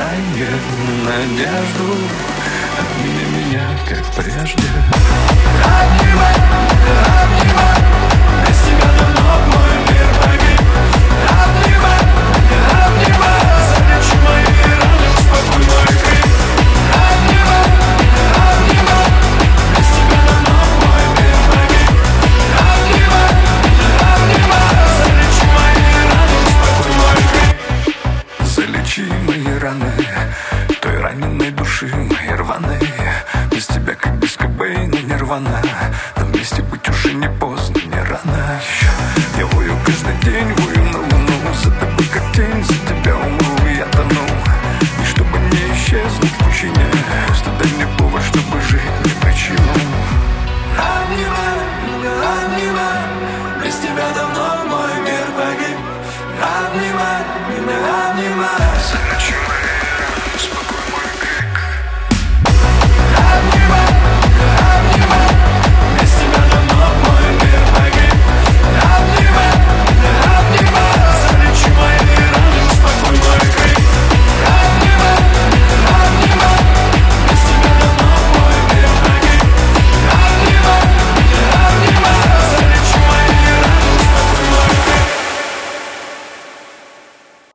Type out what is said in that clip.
тает надежду, обними меня, как прежде. Обнимай, обнимай, без тебя давно мой мир погиб. Обнимай, обнимай, залечи мои раны, успокой мой крик. Обнимай, обнимай, без тебя давно мой мир погиб. Обнимай, обнимай, залечи мои раны, успокой мой крик. Залечи мои раны той раненой души, моей рваной. Без тебя как без Кобейна, Нирвана. Но вместе быть уже не поздно, не рано еще. Я вою каждый день, вою на луну. За тобой как тень, за тебя умру, я тону. И чтобы не исчезнуть в пучине, просто дай